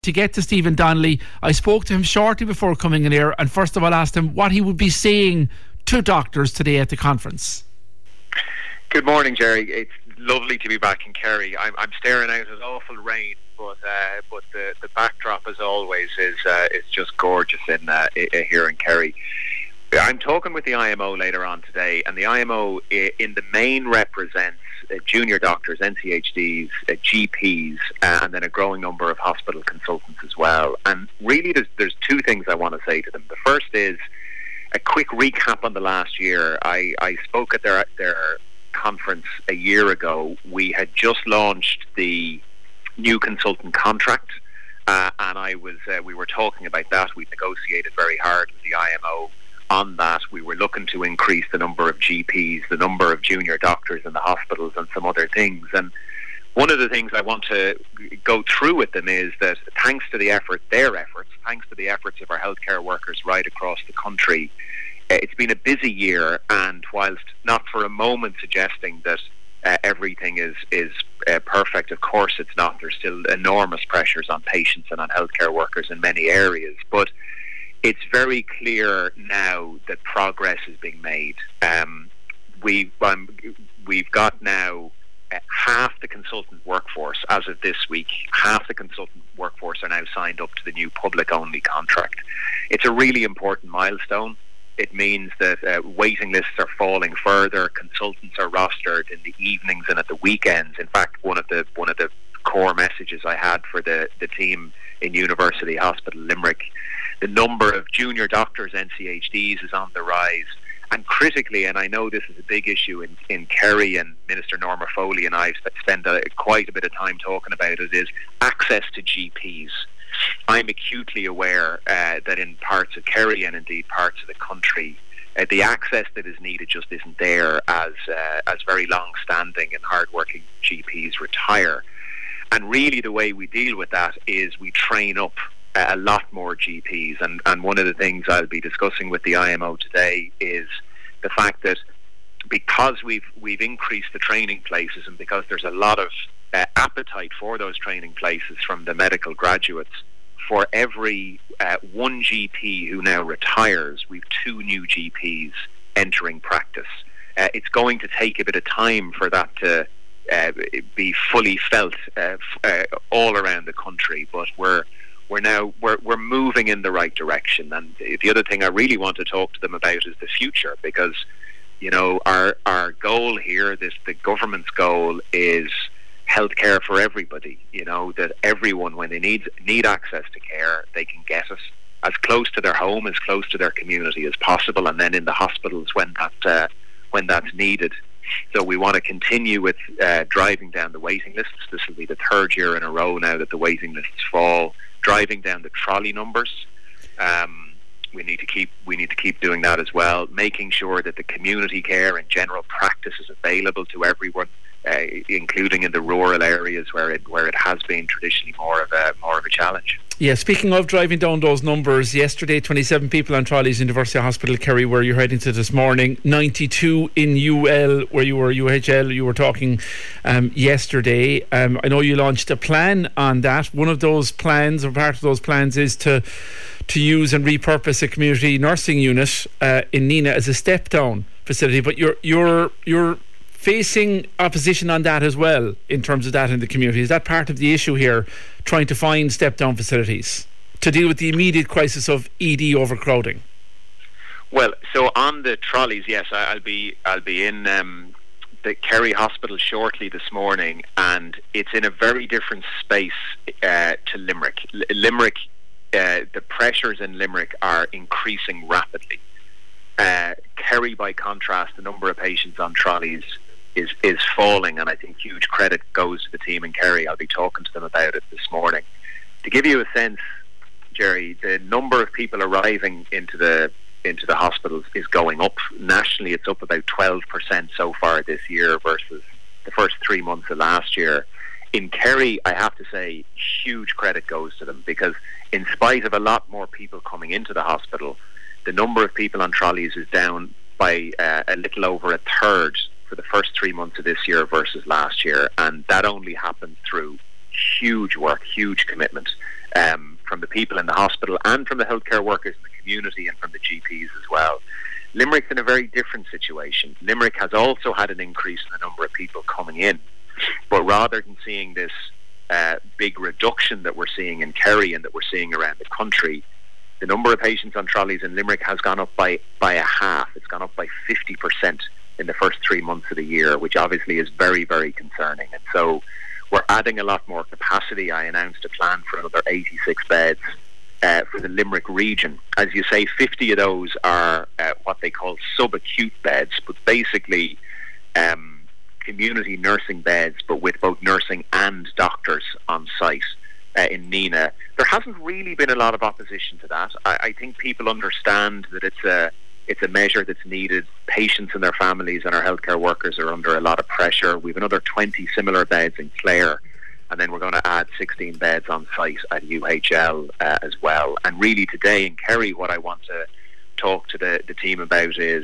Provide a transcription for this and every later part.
to get to Stephen Donnelly. I spoke to him shortly before coming in here, and first of all asked him what he would be saying to doctors today at the conference. Good morning, Jerry. It's lovely to be back in Kerry. I'm staring out at awful rain, but the backdrop, as always, is just gorgeous here in Kerry. I'm talking with the IMO later on today, and the IMO in the main represents junior doctors, NCHDs, GPs, and then a growing number of hospital consultants as well. And really, there's two things I want to say to them. The first is a quick recap on the last year. I spoke at their conference a year ago. We had just launched the new consultant contract, and we were talking about that. We negotiated very hard with the IMO on that. We were looking to increase the number of GPs, the number of junior doctors in the hospitals, and some other things. And one of the things I want to go through with them is that thanks to their efforts of our healthcare workers right across the country, it's been a busy year. And whilst not for a moment suggesting that everything is perfect, of course it's not. There's still enormous pressures on patients and on healthcare workers in many areas, but it's very clear now that progress is being made. We've got now half the consultant workforce, as of this week, half the consultant workforce are now signed up to the new public-only contract. It's a really important milestone. It means that waiting lists are falling further. Consultants are rostered in the evenings and at the weekends. In fact, one of the core messages I had for the team in University Hospital Limerick, the number of junior doctors, NCHDs, is on the rise. And critically, and I know this is a big issue in Kerry, and Minister Norma Foley and I spend quite a bit of time talking about it, is access to GPs. I'm acutely aware that in parts of Kerry and indeed parts of the country, the access that is needed just isn't there as very long-standing and hard-working GPs retire. And really the way we deal with that is we train up a lot more GPs, and one of the things I'll be discussing with the IMO today is the fact that because we've increased the training places, and because there's a lot of appetite for those training places from the medical graduates, for every one GP who now retires, we've 2 new GPs entering practice. It's going to take a bit of time for that to be fully felt all around the country, but we're moving in the right direction. And the other thing I really want to talk to them about is the future, because our goal here, the government's goal, is healthcare for everybody. That everyone, when they need access to care, they can get it as close to their home, as close to their community as possible, and then in the hospitals when that's needed. So we want to continue with driving down the waiting lists. This will be the 3rd year in a row now that the waiting lists fall. Driving down the trolley numbers. We need to keep doing that as well. Making sure that the community care and general practice is available to everyone, including in the rural areas where it has been traditionally more of a challenge. Yeah, speaking of driving down those numbers, yesterday 27 people on trolleys in University Hospital Kerry, where you're heading to this morning, 92 in UL, where you were UHL, you were talking yesterday. I know you launched a plan on that. One of those plans, or part of those plans, is to use and repurpose a community nursing unit in Nenagh as a step-down facility, but you're facing opposition on that as well in terms of that in the community. Is that part of the issue here, trying to find step-down facilities to deal with the immediate crisis of ED overcrowding? Well, so on the trolleys, yes, I'll be in the Kerry Hospital shortly this morning, and it's in a very different space to Limerick. Limerick, the pressures in Limerick are increasing rapidly. Kerry, by contrast, the number of patients on trolleys is falling, and I think huge credit goes to the team in Kerry. I'll be talking to them about it this morning. To give you a sense, Jerry, the number of people arriving into the hospitals is going up. Nationally, it's up about 12% so far this year versus the first 3 months of last year. In Kerry, I have to say, huge credit goes to them, because in spite of a lot more people coming into the hospital, the number of people on trolleys is down by a little over a third for the first 3 months of this year versus last year, and that only happened through huge work, huge commitment from the people in the hospital and from the healthcare workers in the community and from the GPs as well. Limerick's in a very different situation. Limerick has also had an increase in the number of people coming in, but rather than seeing this big reduction that we're seeing in Kerry and that we're seeing around the country, the number of patients on trolleys in Limerick has gone up by a half. It's gone up by 50% in the first 3 months of the year, which obviously is very, very concerning. And so we're adding a lot more capacity. I announced a plan for another 86 beds for the Limerick region. As you say, 50 of those are what they call subacute beds, but basically community nursing beds, but with both nursing and doctors on site in Nina. There hasn't really been a lot of opposition to that. I think people understand that it's a measure that's needed. Patients and their families and our healthcare workers are under a lot of pressure. We've another 20 similar beds in Clare, and then we're going to add 16 beds on site at UHL as well. And really today in Kerry, what I want to talk to the team about is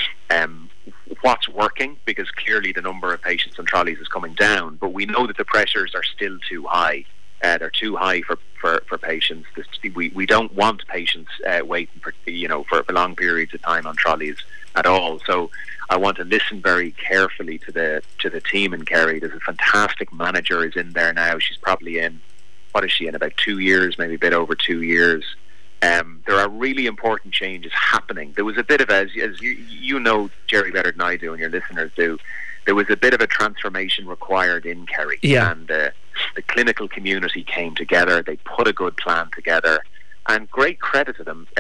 what's working, because clearly the number of patients on trolleys is coming down, but we know that the pressures are still too high. They're too high for patients. We don't want patients waiting for long periods of time on trolleys at all. So I want to listen very carefully to the team in Kerry. There's a fantastic manager is in there now. She's probably in, what is she in, about 2 years, maybe a bit over 2 years. There are really important changes happening. There was a bit of, as you know, Jerry, better than I do, and your listeners do, there was a bit of a transformation required in Kerry. Yeah. And the clinical community came together. They put a good plan together, and great credit to them.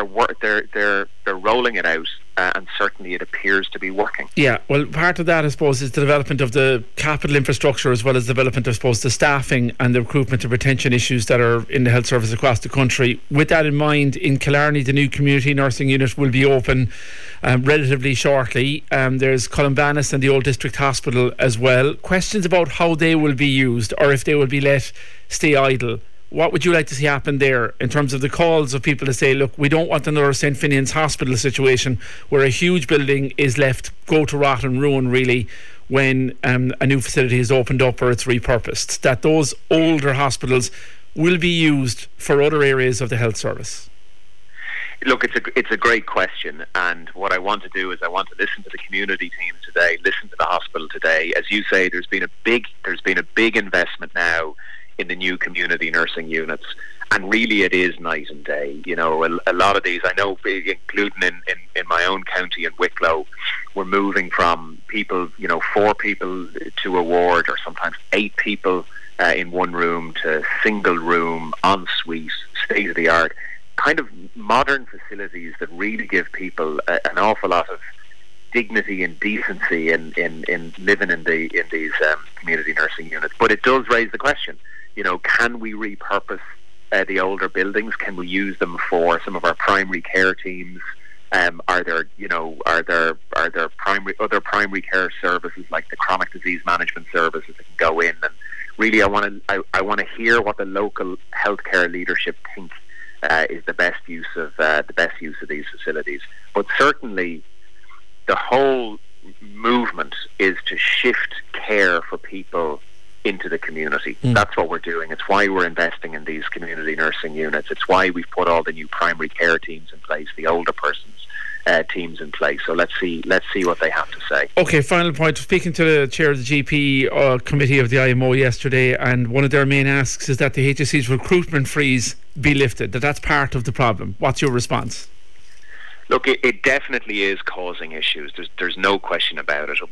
They're rolling it out, and certainly it appears to be working. Yeah, well, part of that, I suppose, is the development of the capital infrastructure, as well as development, I suppose, the staffing and the recruitment and retention issues that are in the health service across the country. With that in mind, in Killarney, the new community nursing unit will be open relatively shortly. There's Columbanus and the Old District Hospital as well. Questions about how they will be used, or if they will be let stay idle. What would you like to see happen there in terms of the calls of people to say, look, we don't want another St. Finian's Hospital situation where a huge building is left go to rot and ruin, really, when a new facility is opened up or it's repurposed, that those older hospitals will be used for other areas of the health service? Look, it's a great question, and what I want to do is I want to listen to the community team today, listen to the hospital today. As you say, there's been a big investment now in the new community nursing units, and really it is night and day. You know, a lot of these, I know, including in my own county in Wicklow, we're moving from people, 4 people to a ward, or sometimes 8 people in one room, to single room, ensuite, state of the art, kind of modern facilities that really give people an awful lot of dignity and decency in living in these community nursing units. But it does raise the question, can we repurpose the older buildings? Can we use them for some of our primary care teams? Are there other primary care services like the chronic disease management services that can go in? And really, I want to hear what the local healthcare leadership think is the best use of these facilities. But certainly, the whole movement is to shift care for people into the community. That's what we're doing. It's why we're investing in these community nursing units. It's why we've put all the new primary care teams in place, the older persons teams in place. So let's see what they have to say. Okay, final point. Speaking to the chair of the GP committee of the IMO yesterday, and one of their main asks is that the HSE's recruitment freeze be lifted, that's part of the problem. What's your response? Look, it definitely is causing issues. There's no question about it.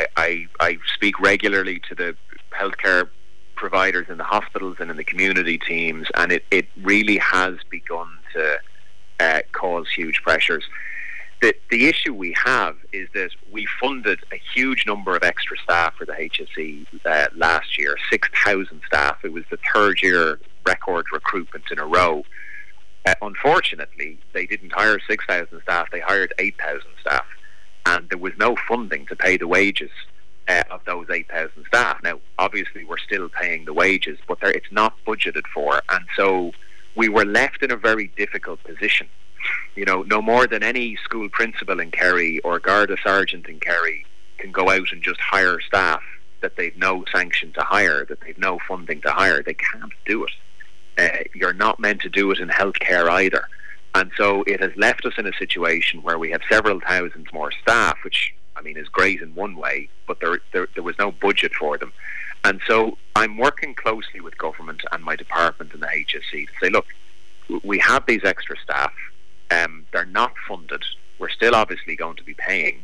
I speak regularly to the healthcare providers in the hospitals and in the community teams, and it really has begun to cause huge pressures. The issue we have is that we funded a huge number of extra staff for the HSE last year, 6,000 staff. It was the third year record recruitment in a row. Unfortunately, they didn't hire 6,000 staff, they hired 8,000 staff, and there was no funding to pay the wages of those 8,000 staff. Now, obviously, we're still paying the wages, but it's not budgeted for, and so we were left in a very difficult position. No more than any school principal in Kerry or Garda sergeant in Kerry can go out and just hire staff that they've no sanction to hire, that they've no funding to hire. They can't do it. You're not meant to do it in healthcare either. And so it has left us in a situation where we have several thousands more staff, which, I mean, is great in one way, but there was no budget for them. And so I'm working closely with government and my department and the HSE to say, look, we have these extra staff. They're not funded. We're still obviously going to be paying.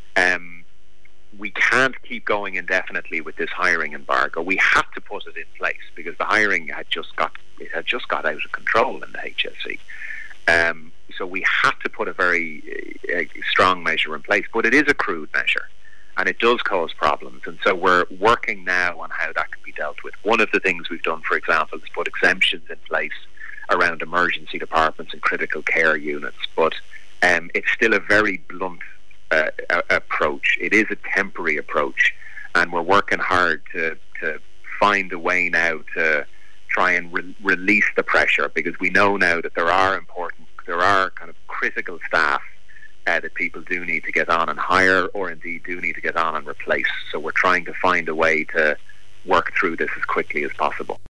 We can't keep going indefinitely with this hiring embargo. We had to put it in place because the hiring had just got out of control in the HSE. So we had to put a very strong measure in place, but it is a crude measure and it does cause problems. And so we're working now on how that can be dealt with. One of the things we've done, for example, is put exemptions in place around emergency departments and critical care units. But it's still a very blunt approach. It is a temporary approach, and we're working hard to find a way now to try and release the pressure, because we know now that there are kind of critical staff that people do need to get on and hire, or indeed do need to get on and replace. So we're trying to find a way to work through this as quickly as possible.